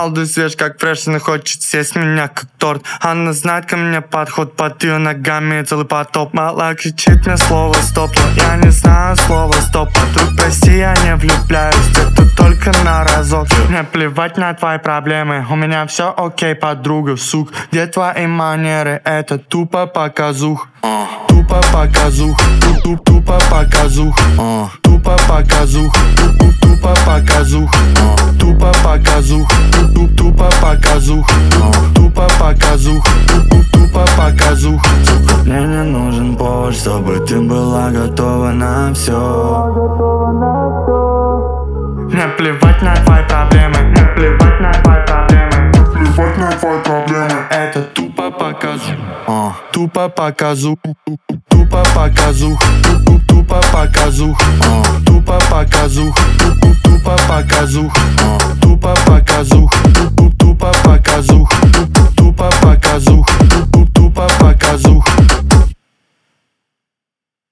Молодой, свеж, как фреш, она хочет съесть меня, как торт. Она знает ко мне подход, под ее ногами целый потоп. Мало кричит мне слово стоп, но я не знаю слова стоп. Подруг, прости, я не влюбляюсь в тех, кто только на разок. Мне плевать на твои проблемы, у меня все окей, подруга, сук. Где твои манеры, это тупо показух. Тупо показух, тупо показух, тупо показух, тупо показух, тупо показух, тупо показух, тупо показух, тупо показух. Мне не нужен повод, чтобы ты была готова на все. Мне плевать на твои проблемы, мне плевать на твои проблемы, плевать на твои проблемы. Это тупо показух, тупо показух, тупо показух, тупо показух, тупо показух,